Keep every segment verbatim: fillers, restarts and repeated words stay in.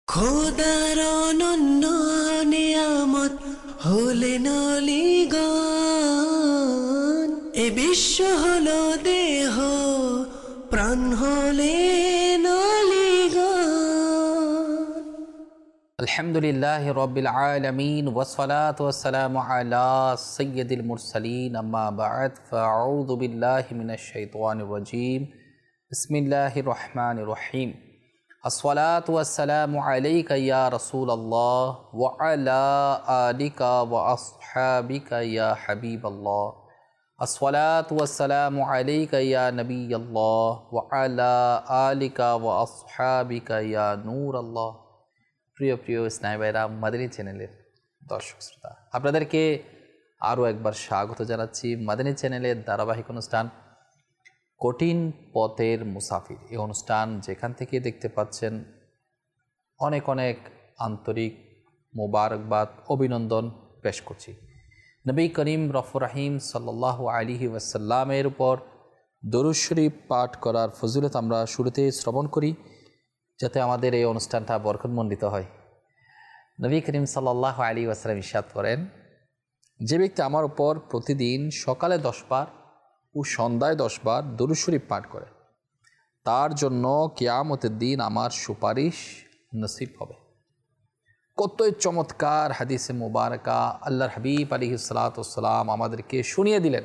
খোদার অনন্য নিয়ামত হলেন অলিগণ, এ বিশ্ব হলো দেহ, প্রাণ হলেন অলিগণ। আলহামদুলিল্লাহ রাব্বিল আলামিন ওয়াসসালাতু ওয়াসসালামু আলা সাইয়্যিদিল মুরসালিন, আম্মা বা'দ, ফাআউযু বিল্লাহি মিনাশ শাইতানির রাজীম। বিসমিল্লাহির রহমানির রহিম। আসসালাতু ওয়াসসালামু আলাইকা ইয়া রাসূলাল্লাহ ওয়া আলা আলিকা ওয়া আসহাবিকা ইয়া হাবিবাল্লাহ। আসসালাতু ওয়াসসালামু আলাইকা ইয়া নবিয়াল্লাহ ওয়া আলা আলিকা ওয়া আসহাবিকা ইয়া নূরাল্লাহ। প্রিয় প্রিয় স্নাই ভাইরা, মাদানী চ্যানেলের দর্শক শ্রোতা, আপনাদেরকে আরও একবার স্বাগত জানাচ্ছি মাদানী চ্যানেলের ধারাবাহিক অনুষ্ঠান কঠিন পথের মুসাফির। এই অনুষ্ঠান যেখান থেকে দেখতে পাচ্ছেন অনেক অনেক আন্তরিক মোবারকবাদ, অভিনন্দন পেশ করছি। নবী করিম রফুর রাহিম সাল্লাল্লাহু আলাইহি ওয়াসাল্লামের উপর দরুদ শরীফ পাঠ করার ফজিলত আমরা শুরুতে শ্রবণ করি, যাতে আমাদের এই অনুষ্ঠানটা বরকতমণ্ডিত হয়। নবী করিম সাল্লাল্লাহু আলাইহি ওয়াসাল্লাম ইরশাদ করেন, যে ব্যক্তি আমার উপর প্রতিদিন সকালে দশ বার ও সন্ধ্যায় দশ বার দরুদ শরীফ পাঠ করে, তার জন্য কিয়ামতের দিন আমার সুপারিশ নসিব হবে। কতই চমৎকার হাদিসে মুবারকা আল্লাহর হাবিব আলাইহিস সালাতু ওয়াস সালাম আমাদেরকে শুনিয়ে দিলেন।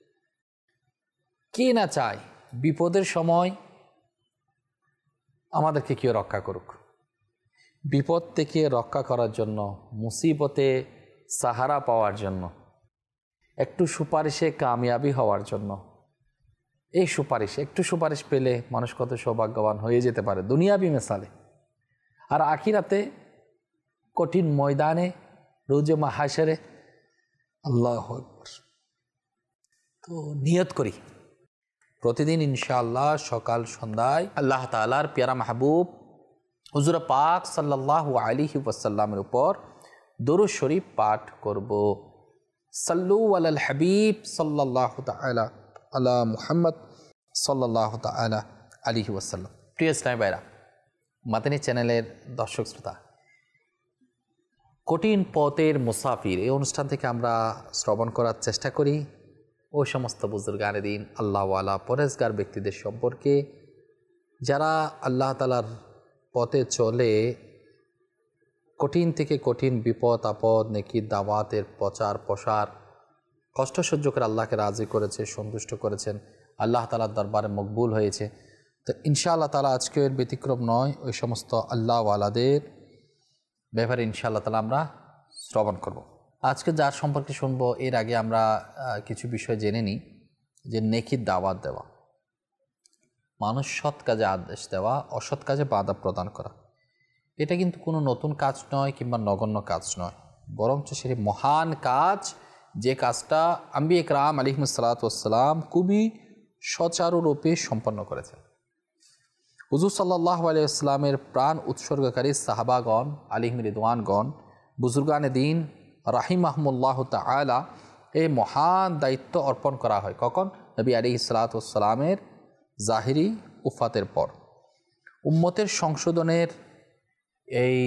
কে না চায় বিপদের সময় আমাদেরকে কেউ রক্ষা করুক, বিপদ থেকে রক্ষা করার জন্য, মুসিবতে সাহারা পাওয়ার জন্য, একটু সুপারিশে কামিয়াবি হওয়ার জন্য। এই সুপারিশ, একটু সুপারিশ পেলে মানুষ কত সৌভাগ্যবান হয়ে যেতে পারে দুনিয়াবি মেসালে, আর আখিরাতে কঠিন ময়দানে রোজে মাহাশরে। আল্লাহু আকবার। তো নিয়ত করি প্রতিদিন ইনশাআল্লাহ সকাল সন্ধ্যায় আল্লাহ তাআলার প্যারা মাহবুব হুজুর পাক সাল্লাল্লাহু আলাইহি ওয়াসাল্লামের উপর দরুদ শরীফ পাঠ করব। সাল্লু আলাল হাবিব সাল্লাল্লাহু তাআলা আলা মুহাম্মদ সাল্লাল্লাহু তাআলা আলাইহি ওয়াসাল্লাম। প্রিয় ইসলামী ভাইরা, মাদানী চ্যানেলের দর্শক শ্রোতা, কঠিন পথের মুসাফির এই অনুষ্ঠান থেকে আমরা শ্রবণ করার চেষ্টা করি ওই সমস্ত বুজুর্গানে দিন, আল্লাহওয়ালা পরেজগার ব্যক্তিদের সম্পর্কে, যারা আল্লাহ তাআলার পথে চলে কঠিন থেকে কঠিন বিপদ আপদ, নেকি দাওয়াতের প্রচার প্রসার, কষ্ট সহ্য করে আল্লাহকে রাজি করেছে, সন্তুষ্ট করেছেন, আল্লাহ তাআলার দরবারে মকবুল হয়েছে। তো ইনশাআল্লাহ তাআলা আজকের ব্যতিক্রম নয়, ওই সমস্ত আল্লাহওয়ালাদের ব্যাপারে ইনশাআল্লাহ তাআলা আমরা শ্রবণ করব। আজকে যার সম্পর্কে শুনবো, এর আগে আমরা কিছু বিষয় জেনে নিই। যে নেকির দাওয়াত দেওয়া, মানুষ সৎ কাজে আদেশ দেওয়া, অসৎ কাজে বাধা প্রদান করা, এটা কিন্তু কোনো নতুন কাজ নয় কিংবা নগণ্য কাজ নয়, বরঞ্চ সেটি মহান কাজ, যে কাজটা আম্বিয়া ইকরাম আলাইহিমুস সালাতু ওয়াস সালাম খুবই সচারুরূপে সম্পন্ন করেছেন। হুজুর সাল্লাল্লাহু আলাইহি ওয়াসাল্লামের প্রাণ উৎসর্গকারী সাহাবাগণ আলাইহিম রিদওয়ানগণ, বুজুর্গানে দিন রাহিমাহুমুল্লাহ তাআলা, এই মহান দায়িত্ব অর্পণ করা হয় কখন? নবী আলাইহিস সালাতু ওয়াস সালামের জাহিরি উফাতের পর। উম্মতের সংশোধনের এই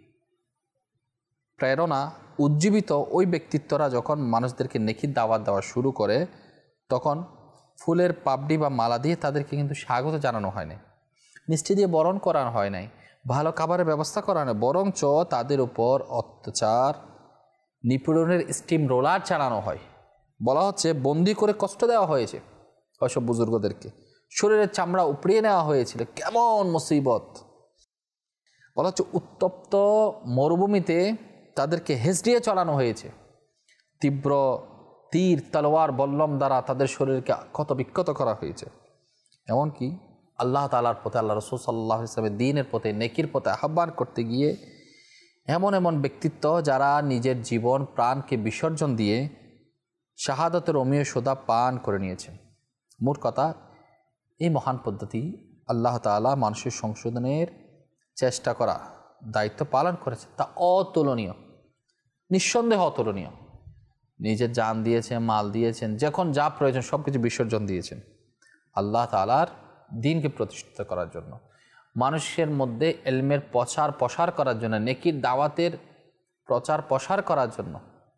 প্রেরণা উজ্জীবিত ওই ব্যক্তিত্বরা যখন মানুষদেরকে নেকির দাওয়াত দেওয়া শুরু করে, তখন ফুলের পাপড়ি বা মালা দিয়ে তাদেরকে কিন্তু স্বাগত জানানো হয় নাই, মিষ্টি দিয়ে বরণ করানো হয় নাই, ভালো খাবারের ব্যবস্থা করা হয়, বরঞ্চ তাদের উপর অত্যাচার, নিপীড়নের স্টিম রোলার চালানো হয়। বলা হচ্ছে বন্দি করে কষ্ট দেওয়া হয়েছে ওইসব বুজুর্গদেরকে, শরীরের চামড়া উপড়িয়ে নেওয়া হয়েছিল। কেমন মুসিবত! বলা হচ্ছে উত্তপ্ত মরুভূমিতে তাদেরকে হেঁচড়িয়ে চালানো হয়েছে, তীব্র তীর তলোয়ার বল্লম দ্বারা তাদের শরীরকে ক্ষত বিক্ষত করা হয়েছে। এমনকি আল্লাহ তাআলার পথে, আল্লাহ রাসূল সাল্লাল্লাহু আলাইহি ওয়াসাল্লামের দ্বীনের পথে, নেকির পথে আহ্বান করতে গিয়ে এমন এমন ব্যক্তিত্ব যারা নিজের জীবন প্রাণকে বিসর্জন দিয়ে শাহাদাতের অমীয় সোদা পান করে নিয়েছেন। মোট কথা, এই মহান পদ্ধতি আল্লাহ তাআলা মানুষের সংশোধনের চেষ্টা করা দায়িত্ব পালন করেছে, তা অতুলনীয়, নিঃসন্দেহ অতুলনীয়। নিজের জান দিয়েছেন, মাল দিয়েছেন, যখন যা প্রয়োজন সব কিছু বিসর্জন দিয়েছেন আল্লাহ তাআলার দ্বীনকে প্রতিষ্ঠিত করার জন্য। মানুষের মধ্যে এলমের প্রচার প্রসার করার জন্য, নেকির দাওয়াতের প্রচার প্রসার করার জন্য।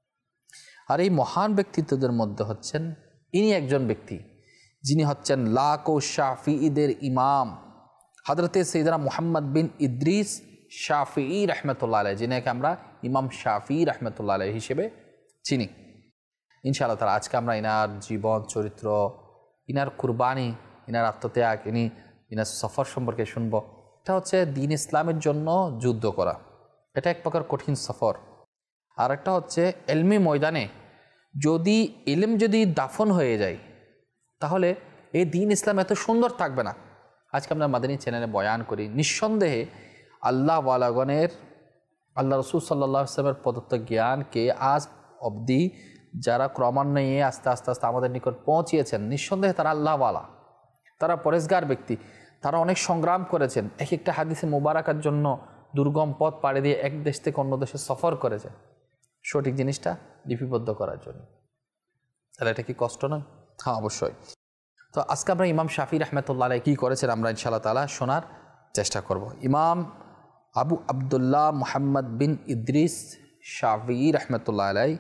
আর এই মহান ব্যক্তিত্বদের মধ্যে হচ্ছেন ইনি একজন ব্যক্তি যিনি হচ্ছেন লাখো শাফিঈদের ইমাম হযরতে সাইয়েদনা মুহাম্মদ বিন ইদ্রিস শাফিঈ রাহমাতুল্লাহ আলাইহি, যিনাকে আমরা ইমাম শাফিঈ রাহমাতুল্লাহ আলাইহি হিসেবে চিনি। ইনশাআল্লাহ তাআলা আজকে আমরা ইনার জীবন চরিত্র, ইনার কুরবানি, ইনার আত্মত্যাগ, ইনি ইনার সফর সম্পর্কে শুনবো। এটা হচ্ছে দ্বীন ইসলামের জন্য যুদ্ধ করা, এটা এক প্রকার কঠিন সফর। আর একটা হচ্ছে এলমি ময়দানে যদি ইলম যদি দাফন হয়ে যায় তাহলে এই দ্বীন ইসলাম এত সুন্দর থাকবে না। আজকে আমরা মাদানী চ্যানেলে বয়ান করি, নিঃসন্দেহে আল্লাহ ওয়ালাগণের, আল্লাহ রসুল সাল্লাল্লাহু আলাইহি ওয়াসাল্লামের প্রদত্ত জ্ঞানকে আজ অবধি যারা ক্রমান্বয়ে আস্তে আস্তে আস্তে আমাদের নিকট পৌঁছিয়েছেন, নিঃসন্দেহে তারা আল্লাহওয়ালা, তারা পরেশগার ব্যক্তি, তারা অনেক সংগ্রাম করেছেন। এক একটা হাদিসে মুবারাকার জন্য দুর্গম পথ পাড়ি দিয়ে এক দেশ থেকে অন্য দেশে সফর করেছেন সঠিক জিনিসটা লিপিবদ্ধ করার জন্য। তাহলে এটা কি কষ্ট নয়? হ্যাঁ, অবশ্যই। তো আজকে আমরা ইমাম শাফিঈ রাহমাতুল্লাহ আলাইহি কী করেছেন আমরা ইনশাআল্লাহ তাআলা শোনার চেষ্টা করব। ইমাম আবু আবদুল্লাহ মুহাম্মদ বিন ইদ্রিস শাফিঈ রাহমাতুল্লাহ আলাইহি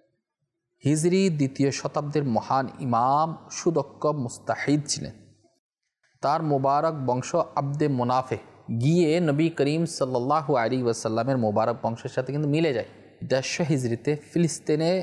হিজরি দ্বিতীয় শতাব্দীর মহান ইমাম, সুদক্ষ মুস্তাহিদ ছিলেন। তার মুবারক বংশ আব্দে মুনাফে গিয়ে নবী করিম সাল্লাল্লাহু আলাইহি ওয়াসাল্লামের মুবারক বংশের সাথে কিন্তু মিলে যায়। দেড়শো হিজরিতে ফিলিস্তিনে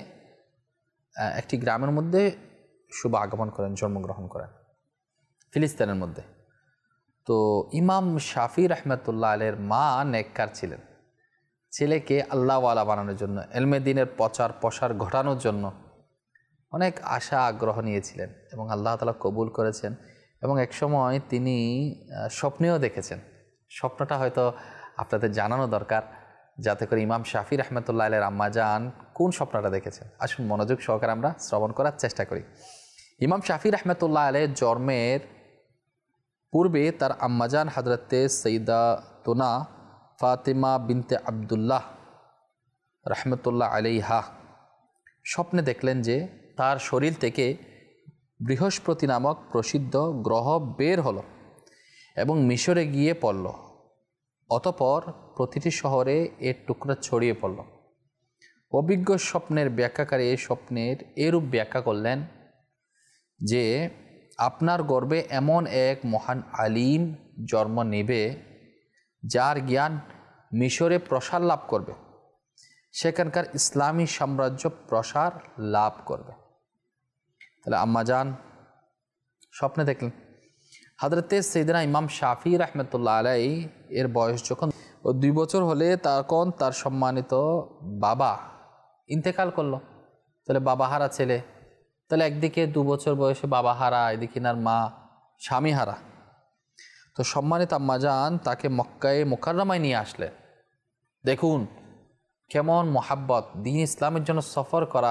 একটি গ্রামের মধ্যে শুভ আগমন করেন, জন্মগ্রহণ করেন ফিলিস্তিনের মধ্যে। তো ইমাম শাফিঈ রাহমাতুল্লাহ আলাইহির মা নেককার ছিলেন, ছেলেকে আল্লাহওয়ালা বানানোর জন্য, এলমে দ্বীনের প্রচার প্রসার ঘটানোর জন্য অনেক আশা আগ্রহ নিয়েছিলেন এবং আল্লাহ তাআলা কবুল করেছেন। এবং একসময় তিনি স্বপ্নেও দেখেছেন, স্বপ্নটা হয়তো আপনাদের জানানো দরকার যাতে করে ইমাম শাফিঈ রাহমাতুল্লাহ আলাইহির আম্মাজান কোন স্বপ্নটা দেখেছেন। আসুন মনোযোগ সহকারে আমরা শ্রবণ করার চেষ্টা করি। ইমাম শাফিঈ রাহমাতুল্লাহ আলাইহির জন্মের পূর্বে তার আম্মাজান হযরতে সাইয়্যিদাতুনা ফাতিমা বিনতে আবদুল্লাহ রাহমাতুল্লাহ আলাইহা স্বপ্নে দেখলেন যে তার শরীর থেকে বৃহস্পতি নামক প্রসিদ্ধ গ্রহ বের হলো এবং মিশরে গিয়ে পড়ল। অতঃপর প্রতিটি শহরে এর টুকরা ছড়িয়ে পড়ল। অভিজ্ঞ স্বপ্নের ব্যাখ্যাকারী এই স্বপ্নের এরূপ ব্যাখ্যা করলেন যে আপনার গর্ভে এমন এক মহান আলিম জন্ম নেবে যার জ্ঞান মিশরে প্রসার লাভ করবে, সেখানকার ইসলামী সাম্রাজ্য প্রসার লাভ করবে। তাহলে আম্মাজান স্বপ্নে দেখলেন হযরতে সাইয়েদনা ইমাম শাফিঈ রাহমাতুল্লাহ আলাইহি এর বয়স যখন দুই বছর হলে তখন তার সম্মানিত বাবা ইন্তেকাল করলো। তাহলে বাবা হারা ছেলে, তাহলে একদিকে দু বছর বয়সে বাবা হারা, এদিকে নার মা স্বামী হারা। তো সম্মানিত আম্মাজান তাকে মক্কায় মুকাররমায় নিয়ে আসলেন। দেখুন কেমন মোহাব্বত, দ্বীন ইসলামের জন্য সফর করা।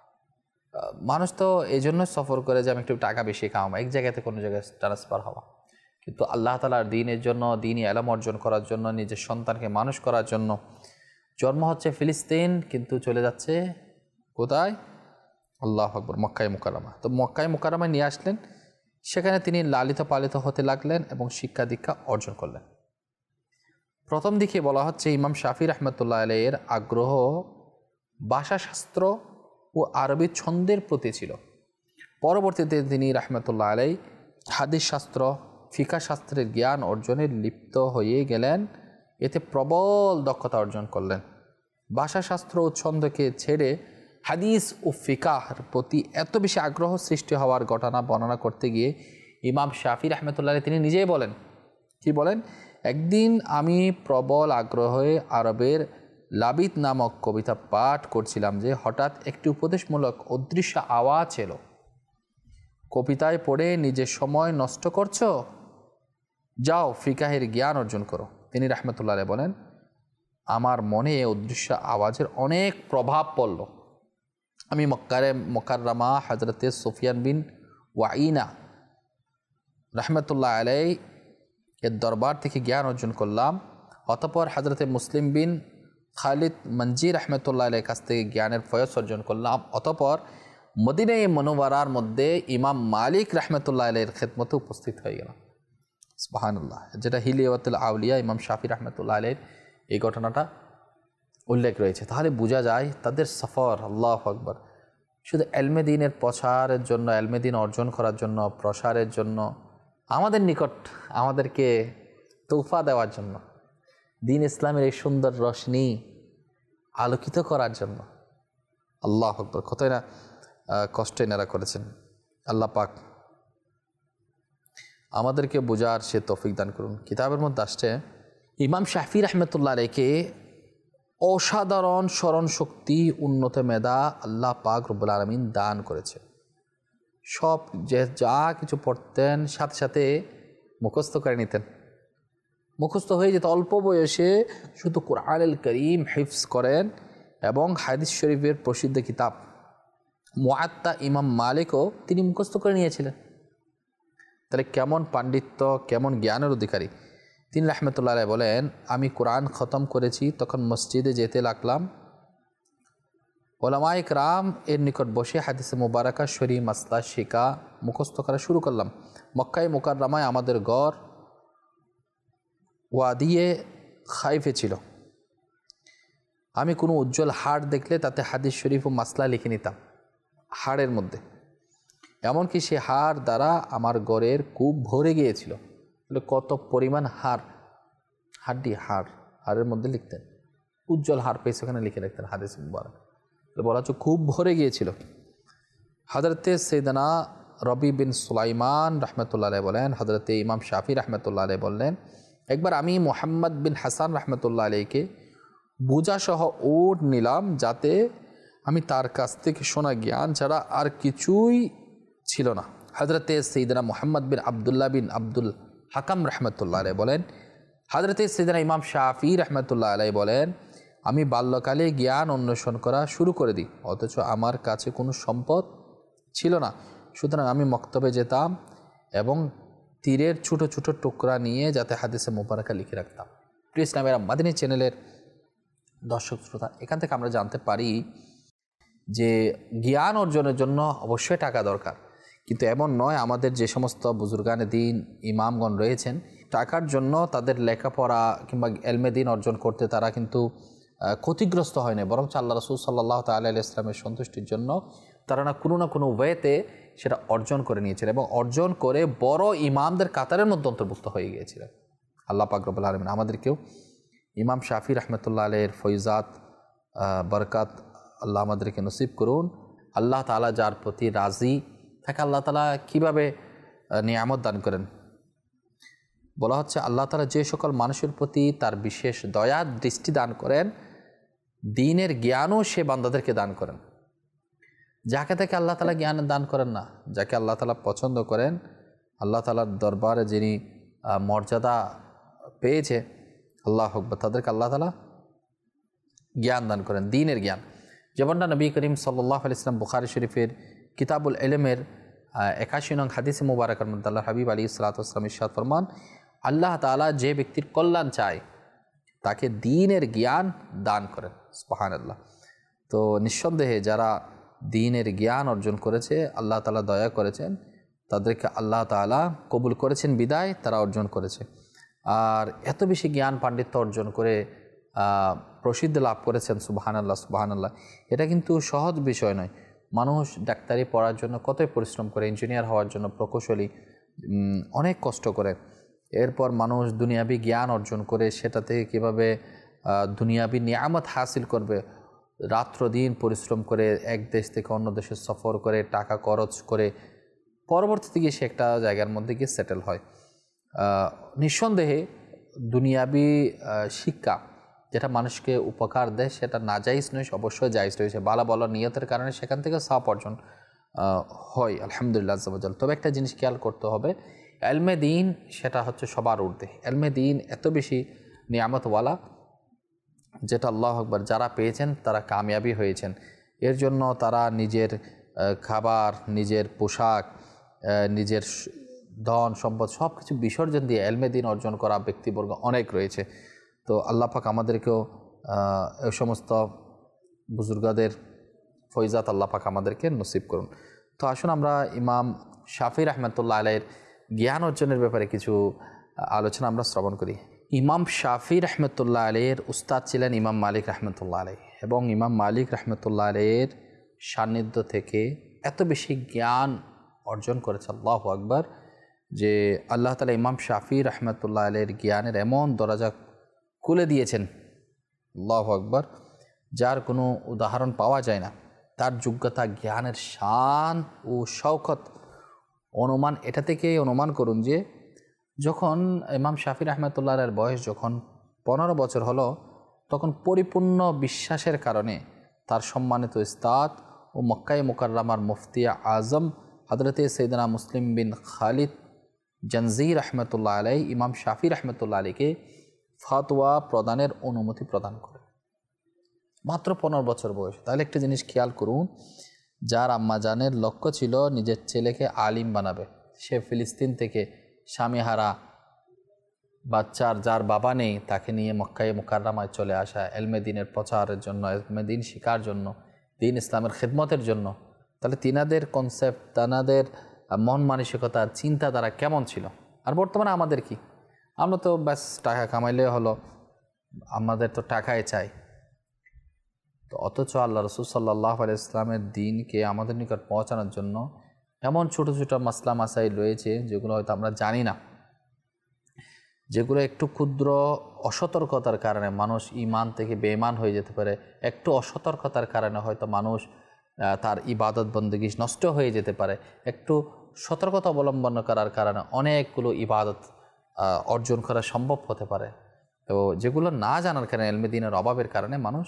মানুষ তো এই জন্য সফর করে যে আমি একটু টাকা বেশি কামাবো, এক জায়গাতে কোনো জায়গায় ট্রান্সফার হওয়া, কিন্তু আল্লাহ তাআলার দ্বীনের জন্য, দ্বীনি ইলম অর্জন করার জন্য, নিজের সন্তানকে মানুষ করার জন্য জন্ম হচ্ছে ফিলিস্তিন, কিন্তু চলে যাচ্ছে কোথায়? আল্লাহু আকবার, মক্কায় মুকাররমা। তো মক্কায় মুকাররমায় নিয়ে আসলেন, সেখানে তিনি লালিত পালিত হতে লাগলেন এবং শিক্ষা দীক্ষা অর্জন করলেন। প্রথম দিকে বলা হচ্ছে ইমাম শাফিঈ রাহমাতুল্লাহ আলাইহির আগ্রহ ভাষাশাস্ত্র ও আরবি ছন্দের প্রতি ছিল। পরবর্তীতে তিনি রাহমাতুল্লাহ আলাইহি হাদিস শাস্ত্র, ফিকহ শাস্ত্রের জ্ঞান অর্জনে লিপ্ত হয়ে গেলেন, এতে প্রবল দক্ষতা অর্জন করলেন। ভাষাশাস্ত্র ও ছন্দকে ছেড়ে হাদিস ও ফিকাহর প্রতি এত বেশি আগ্রহ সৃষ্টি হওয়ার ঘটনা বর্ণনা করতে গিয়ে ইমাম শাফিঈ রাহমাতুল্লাহ আলাইহি তিনি নিজেই বলেন, কি বলেন? একদিন আমি প্রবল আগ্রহে আরবের লাবিত নামক কবিতা পাঠ করছিলাম যে হঠাৎ একটি উপদেশমূলক অদৃশ্য আওয়াজ এলো, কবিতায় পড়ে নিজের সময় নষ্ট করছো, যাও ফিকাহের জ্ঞান অর্জন করো। তিনি রাহমাতুল্লাহ আলাইহি বলেন, আমার মনে অদৃশ্য আওয়াজের অনেক প্রভাব পড়ল। আমি মক্কারে মুকাররমা হযরতে সুফিয়ান বিন ওয়াইনা রাহমাতুল্লাহ আলাইহি এর দরবার থেকে জ্ঞান অর্জন করলাম। অতঃপর হযরতে মুসলিম বিন খালিদ মঞ্জি রাহমাতুল্লাহ আলাইহির কাছ থেকে জ্ঞানের ফয়স অর্জন করলাম। অতঃপর মদিনায়ে মুনাওয়ারার মধ্যে ইমাম মালিক রাহমাতুল্লাহ আলাইহির খিদমতে উপস্থিত হয়ে গেলাম। সুবহানাল্লাহ, যেটা হিলিয়াতুল আউলিয়া ইমাম শাফি রহমতুল্লাহ আলাইহির এই ঘটনাটা উল্লেখ রয়েছে। তাহলে বোঝা যায় তাদের সফর, আল্লাহু আকবার, শুধু এলমে দ্বীনের প্রচারের জন্য, এলমে দ্বীন অর্জন করার জন্য, প্রসারের জন্য, আমাদের নিকট আমাদেরকে তোহফা দেওয়ার জন্য, দ্বীন ইসলামের এই সুন্দর রশ্মি আলোকিত করার জন্য। আল্লাহু আকবার, কতই না কষ্ট এনারা করেছেন। আল্লাহ পাক আমাদেরকে বোঝার সে তৌফিক দান করুন। কিতাবের মধ্যে আসছে ইমাম শাফি রহমতুল্লাহ আলাইহিকে অসাধারণ স্মরণ শক্তি, উন্নত মেধা আল্লাহ পাক রব্বুল আলামিন দান করেছে। সব যে যা কিছু পড়তেন সাথে সাথে মুখস্থ করে নিতেন, মুখস্থ হয়ে যেত। অল্প বয়সে শুধু কুরআনুল কারীম হিফজ করেন এবং হাদিস শরীফের প্রসিদ্ধ কিতাব মুআত্তা ইমাম মালিকও তিনি মুখস্থ করে নিয়েছিলেন। তাহলে কেমন পাণ্ডিত্য, কেমন জ্ঞানের অধিকারী তিনি রহমতুল্লাহ আলাইহি বলেন, আমি কোরআন খতম করেছি, তখন মসজিদে যেতে লাগলাম, ওলামায়ে কেরাম এর নিকট বসে হাদিসে মুবারাকা শরী মাসলা শিকা মুখস্থ করা শুরু করলাম। মক্কায় মুকাররমায় আমাদের গড় ওয়াদিয়ে খাইফে ছিল। আমি কোনো উজ্জ্বল হাড় দেখলে তাতে হাদিস শরীফ ও মাসলা লিখে নিতাম হাড়ের মধ্যে। এমনকি সে হাড় দ্বারা আমার গড়ের কূপ ভরে গিয়েছিল। কত পরিমাণ হাড়, হাড্ডি হাড়, হাড়ের মধ্যে লিখতেন, উজ্জ্বল হাড় পেয়েছে ওখানে লিখে রাখতেন হাদিস মুবারক। বলা হচ্ছে খুব ভরে গিয়েছিল। হযরতে সাইয়েদনা রবি বিন সুলাইমান রহমতুল্লাহ আলাইহি বলেন, হযরতে ইমাম শাফি রহমতুল্লাহ আলাইহি বললেন, একবার আমি মুহাম্মদ বিন হাসান রহমতুল্লাহ আলাইহিকে বোঝাসহ উট নিলাম, যাতে আমি তার কাছ থেকে শোনা জ্ঞান ছাড়া আর কিছুই ছিল না। হযরতে সাইয়েদনা মুহাম্মদ বিন আবদুল্লাহ বিন আব্দুল হাকাম রহমতুল্লাহ আলাইহি বলেন, হযরতে সাইয়েদনা ইমাম শাফি রহমতুল্লাহ আলাইহি বলেন, আমি বাল্যকালে জ্ঞান অন্বেষণ করা শুরু করে দিই, অথচ আমার কাছে কোনো সম্পদ ছিল না। সুতরাং আমি মক্তবে যেতাম এবং তীরের ছোটো ছোটো টুকরা নিয়ে যাতে হাদিসে মুবারাকা লিখে রাখতাম। প্রিয় ইসলামের মাদানী চ্যানেলের দর্শক শ্রোতা, এখান থেকে আমরা জানতে পারি যে জ্ঞান অর্জনের জন্য অবশ্যই টাকা দরকার, কিন্তু এমন নয় আমাদের যে সমস্ত বুজুর্গানে দিন ইমামগণ রয়েছেন টাকার জন্য তাদের লেখাপড়া কিংবা এলমে দিন অর্জন করতে তারা কিন্তু ক্ষতিগ্রস্ত হয় না, বরং আল্লাহ রাসূল সাল্লাল্লাহু তাআলা আলাইহি ওয়াসাল্লামের সন্তুষ্টির জন্য তারা না কোনো না কোনো ওয়েতে সেটা অর্জন করে নিয়েছিলেন এবং অর্জন করে বড় ইমামদের কাতারের মধ্যে অন্তর্ভুক্ত হয়ে গিয়েছিলেন। আল্লাহ পাক রব্বুল আলামিন আমাদেরকেও ইমাম শাফি রহমতুল্লাহ আলাইহির ফয়জাত বরকাত আল্লাহ আমাদেরকে নসিব করুন। আল্লাহ তাআলা যার প্রতি রাজি থাকে আল্লাহ তাআলা কীভাবে নিয়ামত দান করেন। বলা হচ্ছে আল্লাহ তাআলা যে সকল মানুষের প্রতি তার বিশেষ দয়া দৃষ্টি দান করেন, দ্বীনের জ্ঞানও সে বান্দাদেরকে দান করেন। যাকে তাকে আল্লাহ তাআলা জ্ঞান দান করেন না, যাকে আল্লাহ তাআলা পছন্দ করেন, আল্লাহ তাআলার দরবারে যিনি মর্যাদা পেয়েছে আল্লাহু আকবার, তাদেরকে আল্লাহ তাআলা জ্ঞান দান করেন, দ্বীনের জ্ঞান। যেমনটা নবী করিম সাল্লাল্লাহু আলাইহি ওয়াসাল্লাম বুখারী শরীফের কিতাবুল ইলমের একাশি নং হাদিসে মুবারাকার মধ্যে আল্লাহ হাবিব আলাইহিস সালাতু ওয়াস সালাম ইরশাদ ফরমান, আল্লাহ তাআলা যে ব্যক্তির কল্যাণ চায় তাকে দ্বীনের জ্ঞান দান করেন। সুবহানাল্লাহ। তো নিঃসন্দেহে যারা দ্বীনের জ্ঞান অর্জন করেছে আল্লাহ তাআলা দয়া করেছেন, তাদেরকে আল্লাহ তাআলা কবুল করেছেন বিদায় তারা অর্জন করেছে। আর এত বেশি জ্ঞান পাণ্ডিত্য অর্জন করে প্রসিদ্ধি লাভ করেছেন, সুবহানাল্লাহ সুবহানাল্লাহ। এটা কিন্তু সহজ বিষয় নয়। মানুষ ডাক্তারি পড়ার জন্য কতই পরিশ্রম করে, ইঞ্জিনিয়ার হওয়ার জন্য প্রকৌশলী অনেক কষ্ট করে। এরপর মানুষ দুনিয়াবি জ্ঞান অর্জন করে সেটা থেকে কীভাবে দুনিয়াবি নিয়ামত হাসিল করবে, রাত্র দিন পরিশ্রম করে এক দেশ থেকে অন্য দেশে সফর করে টাকা খরচ করে পরবর্তীতে গিয়ে সে একটা জায়গার মধ্যে গিয়ে সেটেল হয়। নিঃসন্দেহে দুনিয়াবি শিক্ষা যেটা মানুষকে উপকার দেয় সেটা নাজাইজ নয়, অবশ্যই জায়েজ রয়েছে। ভালো ভালো নিয়তের কারণে সেখান থেকে সওয়াব অর্জন হয়, আলহামদুলিল্লাহ আযজা ওয়া জাল। তবে একটা জিনিস খেয়াল করতে হবে, ইলমে দ্বীন সেটা হচ্ছে সবার ঊর্ধ্বে। ইলমে দ্বীন এত বেশি নিয়ামতওয়ালা যেটা আল্লাহু আকবার যারা পেয়েছেন তারা কামিয়াবি হয়েছেন। এর জন্য তারা নিজের খাবার, নিজের পোশাক, নিজের ধন সম্পদ সব কিছু বিসর্জন দিয়ে ইলমে দ্বীন অর্জন করা ব্যক্তিবর্গ অনেক রয়েছে। তো আল্লাহ পাক আমাদেরকেও এই সমস্ত বুজুর্গদের ফয়জাত আল্লাহ পাক আমাদেরকে নসিব করুন। তো আসুন আমরা ইমাম শাফি রহমতুল্লাহ আলাইহির জ্ঞান অর্জনের ব্যাপারে কিছু আলোচনা আমরা শ্রবণ করি। ইমাম শাফি রহমতুল্লাহ আলাইহির উস্তাদ ছিলেন ইমাম মালিক রহমতুল্লাহ আলাইহি, এবং ইমাম মালিক রহমতুল্লাহ আলাইহির সান্নিধ্য থেকে এত বেশি জ্ঞান অর্জন করেছে আল্লাহু আকবার, যে আল্লাহ তাআলা ইমাম শাফি রহমতুল্লাহ আলাইহির জ্ঞানের এমন দরজা খুলে দিয়েছেন, আল্লাহু আকবার, যার কোনো উদাহরণ পাওয়া যায় না। তার যোগ্যতা, জ্ঞানের শান ও শওকত অনুমান, এটা থেকে অনুমান করুন যে যখন ইমাম শাফি রহমতুল্লাহ আলাইহির বয়স যখন পনেরো বছর হলো, তখন পরিপূর্ণ বিশ্বাসের কারণে তার সম্মানিত উস্তাদ ও মক্কায়ে মুকাররমার মুফতি আজম হযরতে সৈয়দনা মুসলিম বিন খালিদ জনজি রহমতুল্লাহ আলাইহি ইমাম শাফি রহমতুল্লাহ আলাইহিকে ফতোয়া প্রদানের অনুমতি প্রদান করে, মাত্র পনেরো বছর বয়স। তাহলে একটা জিনিস খেয়াল করুন, যার আম্মাজানের লক্ষ্য ছিল নিজের ছেলেকে আলিম বানাবে, সে ফিলিস্তিন থেকে স্বামীহারা বাচ্চার যার বাবা নেই তাকে নিয়ে মক্কায়ে মুকাররমায় চলে আসা, এলমে দিনের প্রচারের জন্য, এলমে দিন শিকার জন্য, দিন ইসলামের খিদমতের জন্য। তাহলে তিনাদের কনসেপ্ট, তানাদের মন মানসিকতা, চিন্তাধারা কেমন ছিল? আর বর্তমানে আমাদের কি? আমরা তো ব্যাস টাকা কামাইলে হলো, আমাদের তো টাকাই চাই। তো অথচ আল্লাহ রসুল সাল্লাল্লাহু আলাইহি ওয়াসাল্লামের দিনকে আমাদের নিকট পৌঁছানোর জন্য এমন ছোট ছোট মাসলা মাসাইল রয়েছে যেগুলো হয়তো আমরা জানি না, যেগুলো একটু ক্ষুদ্র অসতর্কতার কারণে মানুষ ঈমান থেকে বেঈমান হয়ে যেতে পারে। একটু অসতর্কতার কারণে হয়তো মানুষ তার ইবাদত বন্দেগী নষ্ট হয়ে যেতে পারে। একটু সতর্কতা অবলম্বন করার কারণে অনেকগুলো ইবাদত অর্জন করা সম্ভব হতে পারে। তো যেগুলো না জানার কারণে, ইলমে দ্বীনের অভাবের কারণে মানুষ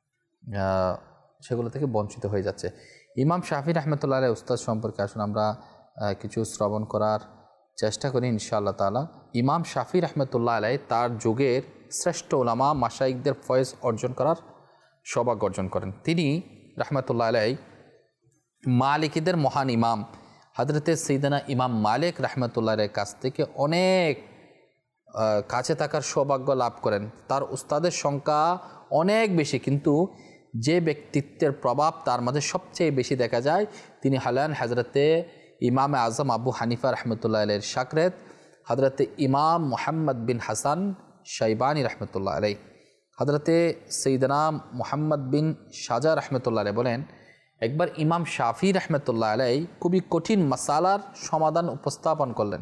সেগুলো থেকে বঞ্চিত হয়ে যাচ্ছে। ইমাম শাফি রহমতুল্লাহ আলাইহি উস্তাদ সম্পর্কে আসুন আমরা কিছু শ্রবণ করার চেষ্টা করি ইনশাআল্লাহ তাআলা। ইমাম শাফি রহমতুল্লাহ আলাইহি তার যুগের শ্রেষ্ঠ উলামা মাশাইখদের ফয়েজ অর্জন করার সৌভাগ্য অর্জন করেন। তিনি রহমতুল্লাহ আলাইহি মালিকিদের মহান ইমাম হযরতে সাইয়েদনা ইমাম মালিক রহমতুল্লাহ আলাইহির কাছ থেকে অনেক কাছে থাকার সৌভাগ্য লাভ করেন। তার উস্তাদের সংখ্যা অনেক বেশি, কিন্তু যে ব্যক্তিত্বের প্রভাব তার মধ্যে সবচেয়ে বেশি দেখা যায় তিনি হলেন হযরতে ইমাম আজম আবু হানিফা রহমতুল্লাহ আলাইহির শাগরেদ হযরতে ইমাম মুহাম্মদ বিন হাসান শাইবানি রহমতুল্লাহ আলাইহি। হযরতে সাইয়েদনা মুহাম্মদ বিন শাজা রহমতুল্লাহ আলাইহি বলেন, একবার ইমাম শাফি রহমতুল্লাহ আলাইহি খুবই কঠিন মাসালার সমাধান উপস্থাপন করলেন,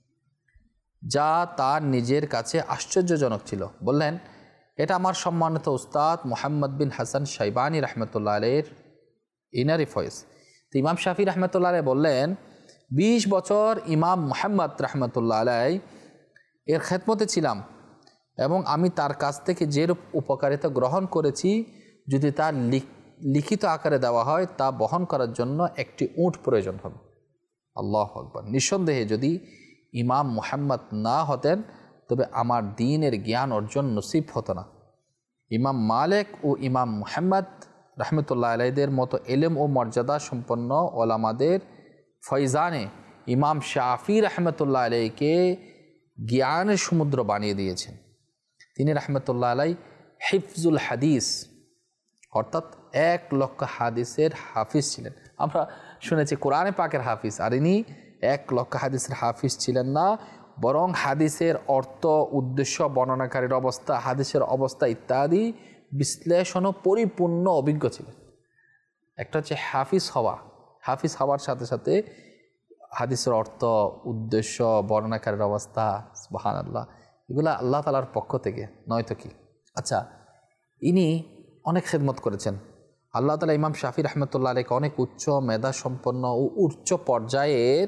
যা তার নিজের কাছে আশ্চর্যজনক ছিল। বললেন, এটা আমার সম্মানিত উস্তাদ মুহাম্মদ বিন হাসান শাইবানি রহমতুল্লাহ আলাইহির ইনারি ফয়েজ। তো ইমাম শাফি রহমতুল্লাহ আলাইহি বললেন, বিশ বছর ইমাম মুহাম্মদ রহমতুল্লাহ আলাইহি এর খেদমতে ছিলাম এবং আমি তার কাছ থেকে যেরূপ উপকারিতা গ্রহণ করেছি, যদি তা লিখিত আকারে দেওয়া হয় তা বহন করার জন্য একটি উট প্রয়োজন হবে। আল্লাহু আকবার। নিঃসন্দেহে যদি ইমাম মুহাম্মদ না হতেন তবে আমার দ্বীনের জ্ঞান অর্জন নসিব হতো না। ইমাম মালিক ও ইমাম মুহাম্মদ রহমতুল্লাহ আলাইহিদের মতো ইলম ও মর্যাদা সম্পন্ন ওলামাদের ফয়জানে ইমাম শাফি রহমতুল্লাহ আলাইহিকে জ্ঞানের সমুদ্র বানিয়ে দিয়েছেন। তিনি রহমতুল্লাহ আলাইহি হিফজুল হাদিস অর্থাৎ এক লক্ষ হাদিসের হাফিজ ছিলেন। আমরা শুনেছি কোরআনে পাকের হাফিজ, আর ইনি এক লক্ষ হাদিসের হাফিজ ছিলেন না, বরং হাদিসের অর্থ, উদ্দেশ্য, বর্ণনাকারীর অবস্থা, হাদিসের অবস্থা ইত্যাদি বিশ্লেষণও পরিপূর্ণ অভিজ্ঞ ছিলেন। একটা হচ্ছে হাফিজ হওয়া, হাফিজ হওয়ার সাথে সাথে হাদিসের অর্থ, উদ্দেশ্য, বর্ণনাকারীর অবস্থা, সুবহানাল্লাহ, এগুলো আল্লাহ তাআলার পক্ষ থেকে, নয়তো কি। আচ্ছা, ইনি অনেক খেদমত করেছেন। আল্লাহ তাআলা ইমাম শাফি রহমতুল্লাহ আলাইহিকে অনেক উচ্চ মেধা সম্পন্ন ও উচ্চ পর্যায়ের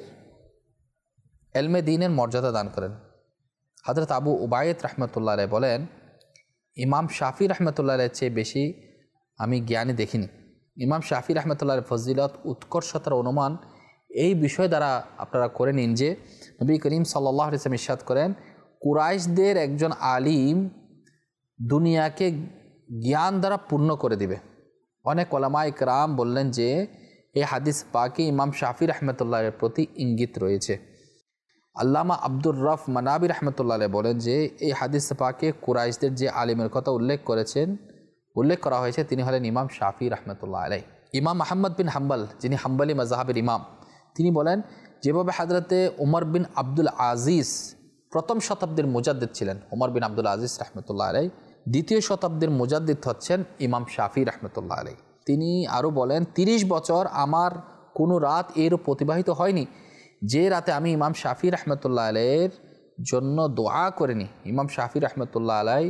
এলমে দ্বীনের মর্যাদা দান করেন। হযরত আবু উবাইদ রহমতুল্লাহ আলাইহি বলেন, ইমাম শাফি রহমতুল্লাহ আলাইহির চেয়ে বেশি আমি জ্ঞানী দেখিনি। ইমাম শাফি রহমতুল্লাহ আলাইহির ফজিলত, উৎকর্ষতার অনুমান এই বিষয় দ্বারা আপনারা করে নিন যে নবী করিম সাল্লাল্লাহু আলাইহি ওয়াসাল্লাম ইরশাদ করেন, কুরাইশদের একজন আলিম দুনিয়াকে জ্ঞান দ্বারা পূর্ণ করে দিবে। অনেক ওলামা ইকরাম বললেন যে এই হাদিস পাকে ইমাম শাফি রহমতুল্লাহের প্রতি ইঙ্গিত রয়েছে। আল্লামা আব্দুর রফ মানাবি রহমতুল্লাহ বলেন যে এই হাদিস পাকে কুরাইশদের যে আলিমের কথা উল্লেখ করেছেন উল্লেখ করা হয়েছে তিনি হলেন ইমাম শাফি রহমতুল্লাহ আলাইহি। ইমাম আহমদ বিন হাম্বল, যিনি হাম্বলি মাযহাবের ইমাম, তিনি বলেন, যেভাবে হযরতে উমর বিন আব্দুল আজিজ প্রথম শতাব্দীর মুজাদ্দিদ ছিলেন ওমর বিন আব্দুল আজিজ রহমতুল্লাহ আলাই। দ্বিতীয় শতাব্দীর মুজাদ্দিদ হচ্ছেন ইমাম শাফি রহমতুল্লাহ আলাই। তিনি আরও বলেন, তিরিশ বছর আমার কোনো রাত এরূপ অতিবাহিত হয়নি যে রাতে আমি ইমাম শাফি রহমতুল্লাহ আলাইয়ের জন্য দোয়া করিনি। ইমাম শাফি রহমতুল্লাহ আলাই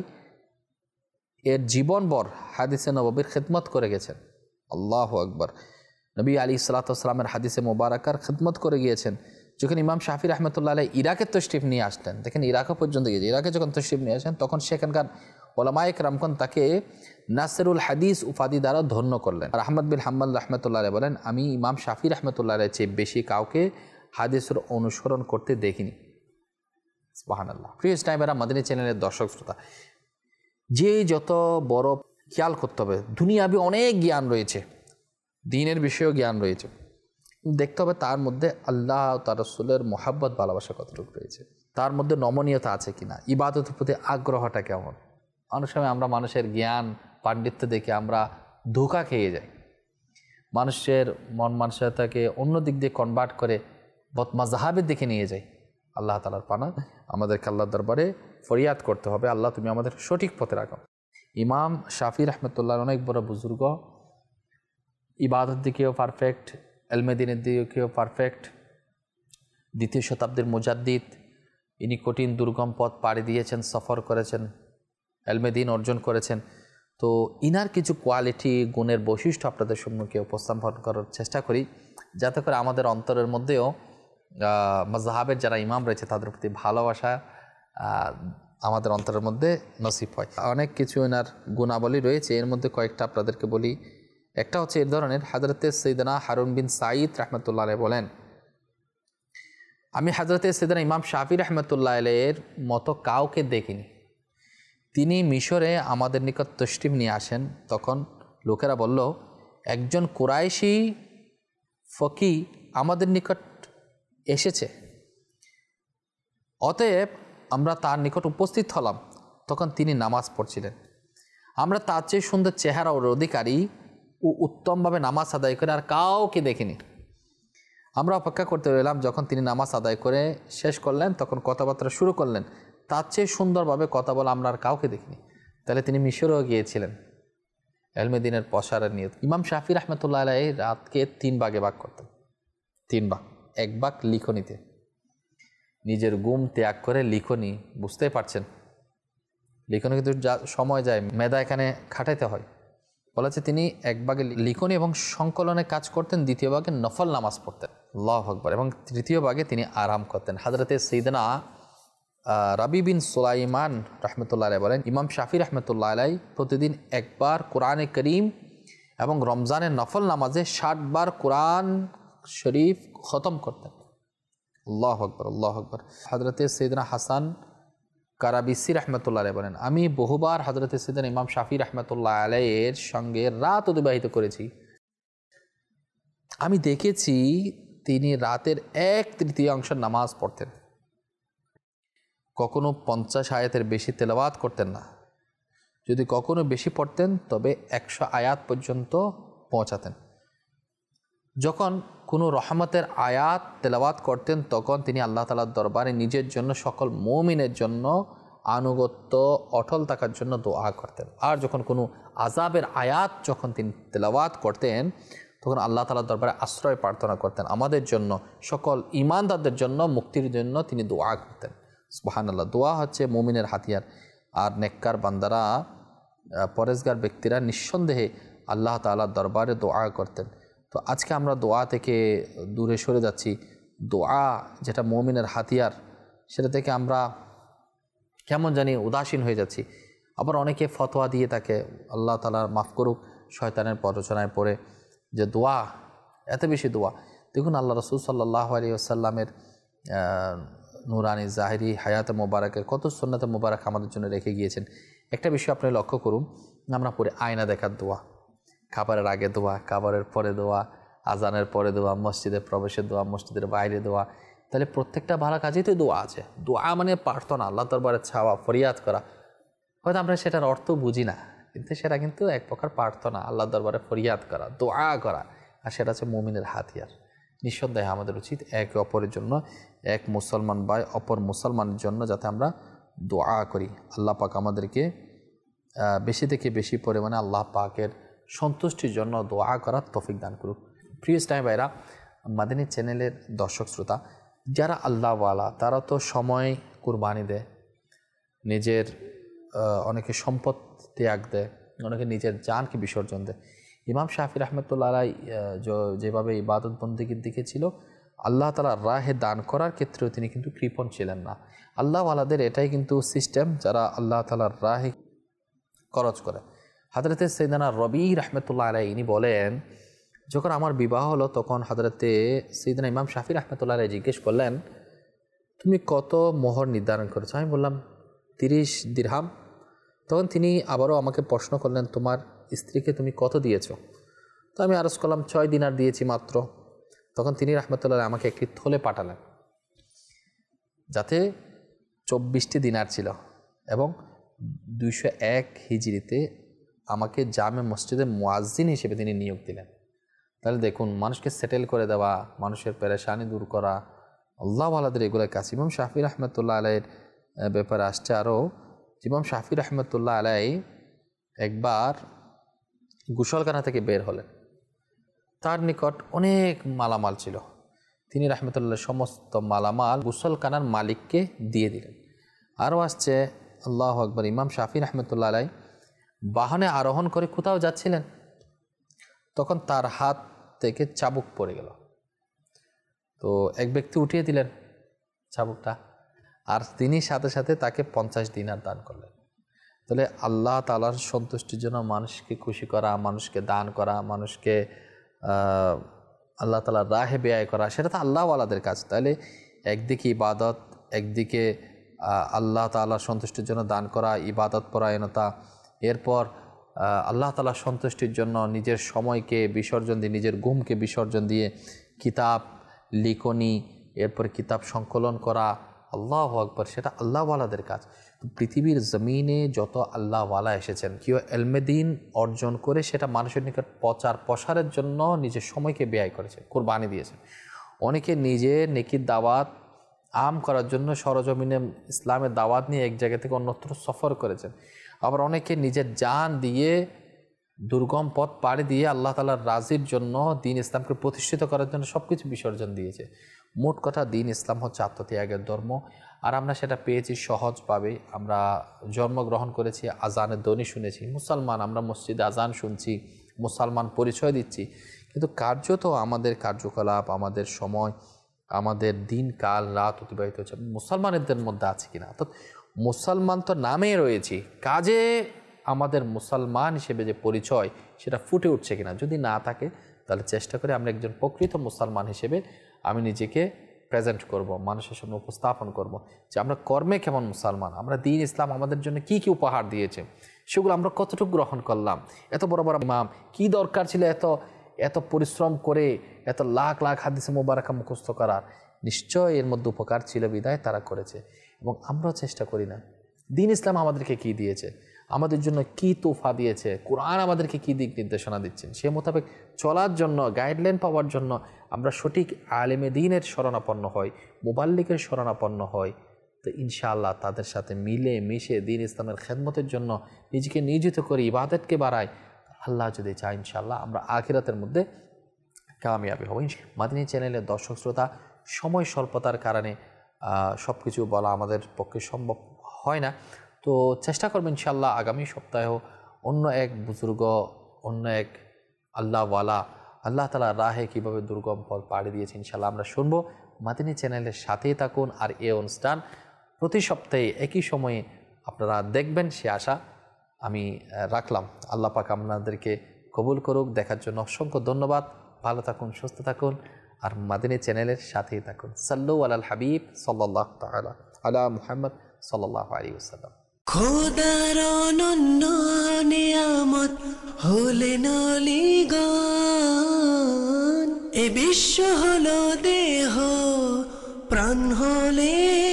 এর জীবনভর হাদিসে নববীর খিদমত করে গেছেন। আল্লাহু আকবার। নবী আলী সাল্লামের হাদিসে মোবারকার খিদমত করে গিয়েছেন। যখন ইমাম শাফি রহমতুল্লাহ আলাই ইরাকের তশরিফ নিয়ে আসলেন, দেখেন ইরাকে পর্যন্ত গিয়েছে, ইরাকে যখন তশরিফ নিয়ে আসেন তখন সেখানকার ওলামায়ে কেরামগণ তাকে নাসিরুল হাদিস উপাধি দ্বারা ধন্য করলেন। আর আহমদ বিন হাম্বল রহমতুল্লাহ আলাই বলেন, আমি ইমাম শাফি রহমতুল্লাহ আলাই চেয়ে বেশি কাউকে হাদিসের অনুসরণ করতে দেখিনি। সুবহানাল্লাহ। প্রিয় ইসলামেরা, মাদানী চ্যানেলের দর্শক শ্রোতা, যে যত বড় খেয়াল করতে হবে, দুনিয়াবি অনেক জ্ঞান রয়েছে, দ্বীনের বিষয়েও জ্ঞান রয়েছে, দেখতে হবে তার মধ্যে আল্লাহ তার রাসূলের মোহাব্বত ভালোবাসা কতটুকু রয়েছে, তার মধ্যে নমনীয়তা আছে কিনা, ইবাদতের প্রতি আগ্রহটা কেমন। অনেক সময় আমরা মানুষের জ্ঞান পাণ্ডিত্য দেখে আমরা ধোঁকা খেয়ে যাই, মানুষের মন মানসিকতাকে অন্য দিক দিয়ে কনভার্ট করে বদমাযহাবের দিকে নিয়ে যাই। আল্লাহ তাআলার পানা, আমাদেরকে আল্লাহর দরবারে ফরিয়াদ করতে হবে, আল্লাহ তুমি আমাদের সঠিক পথে রাখো। ইমাম শাফি রহমতুল্লাহ অনেক বড় বুজুর্গ, ইবাদত দিকেও পারফেক্ট, এলমে দ্বীনের দিকেও পারফেক্ট, দ্বিতীয় শতাব্দীর মুজাদ্দিদ। ইনি কঠিন দুর্গম পথ পাড়ি দিয়েছেন, সফর করেছেন, এলমে দ্বীন অর্জন করেছেন। তো ইনার কিছু কোয়ালিটি, গুণের বৈশিষ্ট্য আপনাদের সম্মুখে উপস্থাপন করার চেষ্টা করি, যাতে করে আমাদের অন্তরের মধ্যেও মাযহাবের যারা ইমাম রয়েছে তাদের প্রতি ভালোবাসা আমাদের অন্তরের মধ্যে নসিব হয়। অনেক কিছু এনার গুণাবলী রয়েছে, এর মধ্যে কয়েকটা আপনাদেরকে বলি। একটা হচ্ছে এর ধরনের, হযরতে সাইয়েদনা হারুন বিন সাঈদ রাহমাতুল্লাহ আলাইহি বলেন, আমি হযরতে সাইয়েদনা ইমাম শাফি রাহমাতুল্লাহ আলাইহির মতো কাউকে দেখিনি। তিনি মিশরে আমাদের নিকট তশরিফ নিয়ে আসেন, তখন লোকেরা বলল, একজন কুরাইশি ফকি আমাদের নিকট এসেছে, অতএব আমরা তার নিকট উপস্থিত হলাম। তখন তিনি নামাজ পড়ছিলেন। আমরা তার চেয়ে সুন্দর চেহারা ওর অধিকারী ও উত্তমভাবে নামাজ আদায় করে আর কাউকে দেখিনি। আমরা অপেক্ষা করতে রইলাম, যখন তিনি নামাজ আদায় করে শেষ করলেন তখন কথাবার্তা শুরু করলেন। তার চেয়ে সুন্দরভাবে কথা বলা আমরা আর কাউকে দেখিনি। তাহলে তিনি মিশরেও গিয়েছিলেন এলমে দ্বীনের প্রসারের নিয়ত। ইমাম শাফি রহমতুল্লাহ আলাইহি রাতকে তিন ভাগে ভাগ করতেন। তিন ভাগ। এক ভাগ লিখনিতে, নিজের ঘুম ত্যাগ করে লিখনি, বুঝতেই পারছেন লিখনি কিন্তু যা সময় যায়, মেধা এখানে খাটাইতে হয়। বলেছে তিনি এক ভাগে লিখনি এবং সংকলনে কাজ করতেন, দ্বিতীয় ভাগে নফল নামাজ পড়তেন, আল্লাহু আকবার, এবং তৃতীয় ভাগে তিনি আরাম করতেন। হযরতে সাইয়েদনা রাবি বিন সুলাইমান রহমতুল্লাহ আলাইহি বলেন, ইমাম শাফি রহমতুল্লাহ আলাইহি প্রতিদিন একবার কোরআনে করিম এবং রমজানের নফল নামাজে ষাট বার কোরআন শরীফ খতম করতেন। আল্লাহু আকবার, আল্লাহু আকবার। হযরতে সাইয়েদনা হাসান কারাবিসি রহমতুল্লাহ আলাইহি বলেন, আমি বহুবার হযরতে সাইয়েদনা ইমাম শাফি রহমতুল্লাহ আলাইহির সঙ্গে রাত অতিবাহিত করেছি। আমি দেখেছি তিনি রাতের এক তৃতীয়াংশ নামাজ পড়তেন, কখনো পঞ্চাশ আয়াতের বেশি তেলাওয়াত করতেন না। যদি কখনো বেশি পড়তেন তবে একশো আয়াত পর্যন্ত পৌঁছাতেন। যখন কোনো রহমতের আয়াত তেলাওয়াত করতেন তখন তিনি আল্লাহ তাআলার দরবারে নিজের জন্য, সকল মুমিনের জন্য আনুগত্য অটল থাকার জন্য দোয়া করতেন। আর যখন কোনো আযাবের আয়াত যখন তিনি তেলাওয়াত করতেন তখন আল্লাহ তাআলার দরবারে আশ্রয় প্রার্থনা করতেন। আমাদের জন্য, সকল ঈমানদারদের জন্য মুক্তির জন্য তিনি দোয়া করতেন। সুবহানাল্লাহ। দোয়া হচ্ছে মুমিনের হাতিয়ার। আর নেককার বান্দারা, পরেজগার ব্যক্তিরা নিঃসন্দেহে আল্লাহ তাআলার দরবারে দোয়া করতেন। তো আজকে আমরা দোয়া থেকে দূরে সরে যাচ্ছি। দোয়া যেটা মুমিনের হাতিয়ার, সেটা থেকে আমরা কেমন জানি উদাসীন হয়ে যাচ্ছি। আবার অনেকে ফতোয়া দিয়ে থাকে, আল্লাহ তাআলা মাফ করুক, শয়তানের প্ররোচনায় পড়ে, যে দোয়া এত বেশি দোয়া। দেখুন আল্লাহ রাসূল সাল্লাল্লাহু আলাইহি ওয়াসাল্লামের নুরানি জাহিরি হায়াতে মোবারকের কত সুন্নাতে মোবারক আমাদের জন্য রেখে গিয়েছেন। একটা বিষয় আপনি লক্ষ্য করুন, আমরা পড়ে আয়না দেখার দোয়া, খাবারের আগে দোয়া, খাবারের পরে দোয়া, আজানের পরে দোয়া, মসজিদে প্রবেশের দোয়া, মসজিদের বাইরে দোয়া। তাহলে প্রত্যেকটা ভালো কাজেই তো দোয়া আছে। দোয়া মানে প্রার্থনা, আল্লাহ দরবারে চাওয়া, ফরিয়াদ করা। হয়তো আমরা সেটার অর্থ বুঝি না, কিন্তু সেটা কিন্তু এক প্রকার প্রার্থনা, আল্লাহ দরবারে ফরিয়াদ করা, দোয়া করা। আর সেটা হচ্ছে মুমিনের হাতিয়ার। নিঃসন্দেহে আমাদের উচিত একে অপরের জন্য, এক মুসলমান ভাই অপর মুসলমানের জন্য যাতে আমরা দোয়া করি। আল্লাহ পাক আমাদেরকে বেশি থেকে বেশি পরিমাণে আল্লাহ পাকের সন্তুষ্টির জন্য দোয়া করার তৌফিক দান করুক। প্রিয় ইসলামী ভাইরা, মাদানী চ্যানেলের দর্শক শ্রোতা যারা আল্লাহওয়ালা তারা তো সময় কুরবানি দেয়, নিজের অনেকে সম্পদ ত্যাগ দেয়, অনেকে নিজের জানকে বিসর্জন দেয়। ইমাম শাফি রহমতুল্লাহ আলাইহি যেভাবে ইবাদত বন্দেগীর দিকে ছিল, আল্লাহ তাআলার রাহে দান করার ক্ষেত্রেও তিনি কিন্তু কৃপণ ছিলেন না। আল্লাহওয়ালাদের এটাই কিন্তু সিস্টেম, যারা আল্লাহ তাআলার রাহে খরচ করে। হযরতে সাইয়েদনা রবি রহমতুল্লাহ আলাইহি ইনি বলেন, যখন আমার বিবাহ হলো তখন হযরতে সাইয়েদনা ইমাম শাফি রহমতুল্লাহ আলাইহি জিজ্ঞেস করলেন, তুমি কত মোহর নির্ধারণ করেছো? আমি বললাম তিরিশ দিরহাম। তখন তিনি আবারও আমাকে প্রশ্ন করলেন, তোমার স্ত্রীকে তুমি কত দিয়েছো? তো আমি আরজ করলাম ছয় দিনার দিয়েছি মাত্র। তখন তিনি রহমতুল্লাহ আমাকে একটি থলে পাঠালেন, যাতে চব্বিশটি দিনার ছিল, এবং দুইশো এক হিজরিতে আমাকে জামে মসজিদের মুয়াজ্জিন হিসেবে তিনি নিয়োগ দিলেন। তাহলে দেখুন, মানুষকে সেটেল করে দেওয়া, মানুষের পেরেশানি দূর করা, আল্লাহ ওয়ালাদের এগুলোর কাজ। ইমাম শাফি রহমতুল্লাহ আলাইয়ের ব্যাপারে আসছে আরও, ইমাম শাফি রহমতুল্লাহ আলাইহি একবার গোসলখানা থেকে বের হলেন, তার নিকট অনেক মালামাল ছিল। তিনি রহমতুল্লাহ সমস্ত মালামাল গোসলখানার মালিককে দিয়ে দিলেন। আরও আসছে, আল্লাহু আকবার, ইমাম শাফি রহমতুল্লাহ আলাইহি বাহনে আরোহণ করে কোথাও যাচ্ছিলেন, তখন তার হাত থেকে চাবুক পড়ে গেল। তো এক ব্যক্তি উঠিয়ে দিলেন চাবুকটা, আর তিনি সাথে সাথে তাকে পঞ্চাশ দিনার দান করলেন। তাহলে আল্লাহ তাআলার সন্তুষ্টির জন্য মানুষকে খুশি করা, মানুষকে দান করা, মানুষকে আল্লাহ তাআলার রাহে ব্যয় করা, সেটা তো আল্লাহওয়ালাদের কাজ। তাহলে একদিকে ইবাদত, একদিকে আল্লাহ তাআলার সন্তুষ্টির জন্য দান করা, ইবাদত পরায়ণতা, এরপর আল্লাহ তাআলার সন্তুষ্টির জন্য নিজের সময়কে বিসর্জন দিয়ে, নিজের ঘুমকে বিসর্জন দিয়ে কিতাব লিখনি, এরপর কিতাব সংকলন করা, আল্লাহু আকবার, সেটা আল্লাহওয়ালাদের কাজ। তো পৃথিবীর জমিনে যত আল্লাহওয়ালা এসেছেন, কেউ এলমেদিন অর্জন করে সেটা মানুষের নিকট প্রচার প্রসারের জন্য নিজের সময়কে ব্যয় করেছে, কুরবানি দিয়েছে। অনেকে নিজের নেকির দাওয়াত আম করার জন্য সরজমিনে ইসলামের দাওয়াত নিয়ে এক জায়গা থেকে অন্যত্র সফর করেছেন। আবার অনেকে নিজের জান দিয়ে দুর্গম পথ পাড়ি দিয়ে আল্লাহ তাআলার রাজির জন্য, দিন ইসলামকে প্রতিষ্ঠিত করার জন্য সব কিছু বিসর্জন দিয়েছে। মোট কথা, দিন ইসলাম হচ্ছে আত্মত্যাগের ধর্ম, আর আমরা সেটা পেয়েছি সহজভাবে। আমরা জন্মগ্রহণ করেছি, আজানের ধ্বনি শুনেছি, মুসলমান, আমরা মসজিদে আজান শুনছি, মুসলমান পরিচয় দিচ্ছি, কিন্তু কার্যত আমাদের কার্যকলাপ, আমাদের সময়, আমাদের দিন কাল রাত অতিবাহিত হচ্ছে মুসলমানদের মধ্যে আছে কিনা। অর্থাৎ মুসলমান তো নামে রয়েছি, কাজে আমাদের মুসলমান হিসেবে যে পরিচয় সেটা ফুটে উঠছে কিনা। যদি না থাকে তাহলে চেষ্টা করে আমরা একজন প্রকৃত মুসলমান হিসেবে আমি নিজেকে প্রেজেন্ট করব, মানুষের সামনে উপস্থাপন করব যে আমরা কর্মে কেমন মুসলমান, আমরা দিন ইসলাম আমাদের জন্য কি কি উপহার দিয়েছে সেগুলো আমরা কতটুকু গ্রহণ করলাম। এত বড় বড় ইমাম, কি দরকার ছিল এত এত পরিশ্রম করে এত লাখ লাখ হাদিসে মুবারাকা মুখস্থ করার? নিশ্চয় এর মধ্যে উপকার ছিল, বিদায় তারা করেছে। এবং আমরাও চেষ্টা করি না। দিন ইসলাম আমাদেরকে কি দিয়েছে, আমাদের জন্য কি তোফা দিয়েছে, কোরআন আমাদেরকে কি দিক নির্দেশনা দিচ্ছেন, সে মোতাবেক চলার জন্য, গাইডলাইন পাওয়ার জন্য আমরা সঠিক আলেমে দ্বীনের শরণাপন্ন হই, মুবাল্লিগের শরণাপন্ন হই, তো ইনশাআল্লাহ তাদের সাথে মিলে মিশে দিন ইসলামের খেদমতের জন্য নিজেকে নিয়োজিত করি, ইবাদতকে বাড়াই। আল্লাহ যদি চায় ইনশাআল্লাহ আমরা আখিরাতের মধ্যে কামিয়াবি হব। মাদানী চ্যানেলের দর্শক শ্রোতা, সময় স্বল্পতার কারণে সব কিছু বলা আমাদের পক্ষে সম্ভব হয় না, তো চেষ্টা করবো ইনশাআল্লাহ আগামী সপ্তাহেও অন্য এক বুজুর্গ, অন্য এক আল্লাহওয়ালা, আল্লাহ তাআলা রাহে কীভাবে দুর্গম পথ পাড়ি দিয়েছে ইনশাআল্লাহ আমরা শুনবো। মাদানী চ্যানেলের সাথেই থাকুন, আর এই অনুষ্ঠান প্রতি সপ্তাহে একই সময়ে আপনারা দেখবেন সে আশা আমি রাখলাম। আল্লাহ পাক আপনাদেরকে কবুল করুক। দেখার জন্য অসংখ্য ধন্যবাদ। ভালো থাকুন, সুস্থ থাকুন, আর মাদানী চ্যানেলের সাথেই থাকুন। সাল্লু আলাল হাবিব সাল্লাল্লাহু তাআলা আলা মুহাম্মদ সাল্লাল্লাহু আলাইহি ওয়াসাল্লাম। খোদার অনন্য নিয়ামত হলেন অলিগণ, এ বিশ্ব হলো দেহ, প্রাণ হলে